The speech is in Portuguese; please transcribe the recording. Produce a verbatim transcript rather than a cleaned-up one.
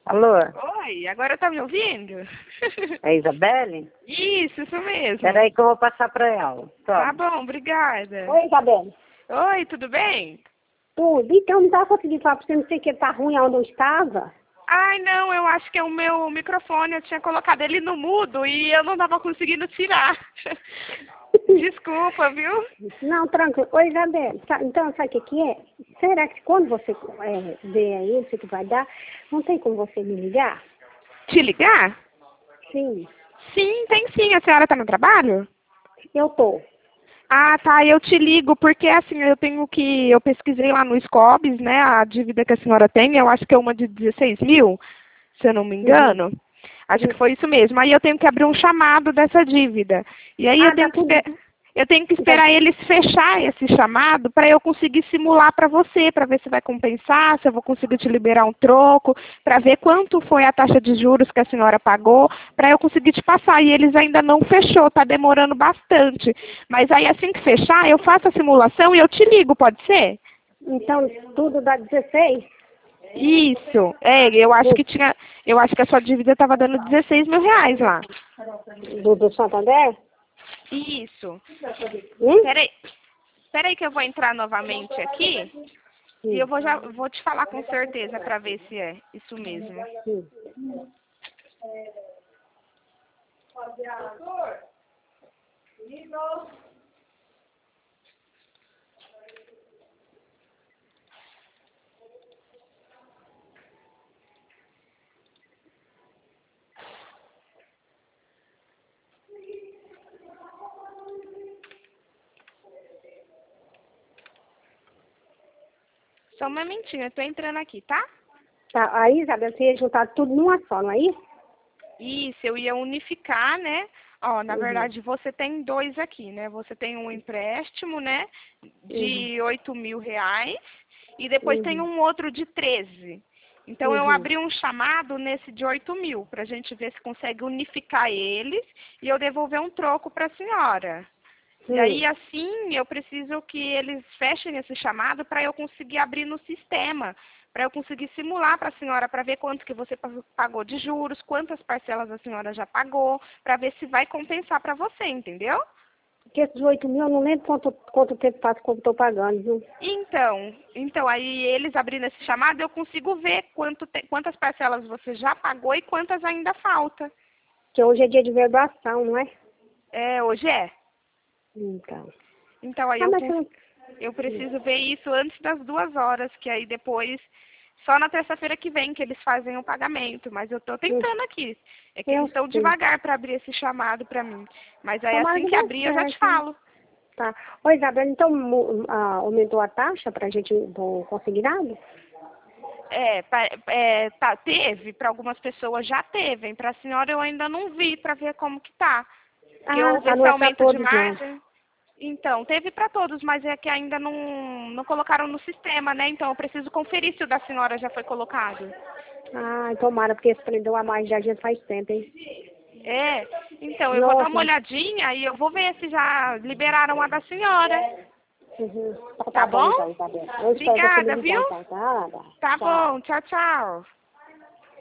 Alô? Oi, agora tá me ouvindo? É a Isabelle? Isso, isso mesmo. Peraí que eu vou passar pra ela. Tá Toma. bom, obrigada. Oi, Isabelle. Oi, tudo bem? Tudo. Então, não estava conseguindo falar para você, não sei o que, tá ruim onde eu estava. Ai, não, eu acho que é o meu microfone, eu tinha colocado ele no mudo e eu não tava conseguindo tirar. Desculpa, viu? Não, tranquilo. Oi, Isabelle. Sa- Então, sabe o que que é? Será que quando você é, vê aí, não sei o que vai dar, não tem como você me ligar? Te ligar? Sim, Sim, tem sim. A senhora tá no trabalho? eu tô. Ah, tá, eu te ligo, porque assim, eu tenho que, eu pesquisei lá no Scobis, né, a dívida que a senhora tem, eu acho que é uma de dezesseis mil, se eu não me Uhum. engano. Acho que foi isso mesmo. Aí eu tenho que abrir um chamado dessa dívida. E aí eu Ah, tenho dá que, tudo. esper- eu tenho que Então, esperar eles fechar esse chamado para eu conseguir simular para você, para ver se vai compensar, se eu vou conseguir te liberar um troco, para ver quanto foi a taxa de juros que a senhora pagou, para eu conseguir te passar. E eles ainda não fechou, está demorando bastante. Mas aí assim que fechar, eu faço a simulação e eu te ligo, pode ser? então, tudo dá dezesseis Isso. É, eu acho que tinha, eu acho que a sua dívida estava dando dezesseis mil reais lá. do, do Santander? Isso. Hum? Peraí, peraí que eu vou entrar novamente aqui e eu vou já vou te falar com certeza para ver se é isso mesmo. Hum. Só um momentinho, eu tô entrando aqui, tá? Tá, aí, Isabelle, você ia juntar tudo numa só, não é isso? Isso, eu ia unificar, né? Ó, na Uhum. verdade, você tem dois aqui, né? Você tem um empréstimo, né? De oito mil reais e depois tem Uhum. um outro de treze. Então, eu Uhum. abri um chamado nesse de oito mil, para a gente ver se consegue unificar eles e eu devolver um troco para a senhora. E aí, Hum. assim, eu preciso que eles fechem esse chamado para eu conseguir abrir no sistema, para eu conseguir simular para a senhora, para ver quanto que você pa- pagou de juros, quantas parcelas a senhora já pagou, para ver se vai compensar para você, entendeu? Porque esses oito mil, eu não lembro quanto, quanto tempo faz que eu estou pagando, viu? Então, então aí eles abrindo esse chamado, eu consigo ver quanto te- quantas parcelas você já pagou e quantas ainda falta. Porque hoje é dia de graduação, não é? É, hoje é. Então. Então aí Ah, eu, mas cons- eu... eu preciso ver isso antes das duas horas, que aí depois, só na terça-feira que vem que eles fazem o pagamento. Mas eu estou tentando aqui. É que eles Eu estão sei. devagar para abrir esse chamado para mim. Mas aí Tomara assim que que dê abrir eu já te certo, hein? falo. Tá. Ô, Isabela, então mu- ah, aumentou a taxa pra gente do consignado? É, pa- é, tá, teve, para algumas pessoas já teve. Para a senhora eu ainda não vi para ver como que tá. Porque Ah, houve tá, esse não é pra aumento de todos, não. margem. Então, teve para todos, mas é que ainda não, não colocaram no sistema, né? Então eu preciso conferir se o da senhora já foi colocado. Ah, tomara, porque esse prendeu a mais já, já faz tempo, hein? É, então eu vou dar uma Nossa. olhadinha e eu vou ver se já liberaram a da senhora. Uhum. Então Tá tá bom, bom? então, Isabela. Eu espero você me Obrigada, ligar, viu? então, tá? Tá Tchau. bom, tchau, tchau.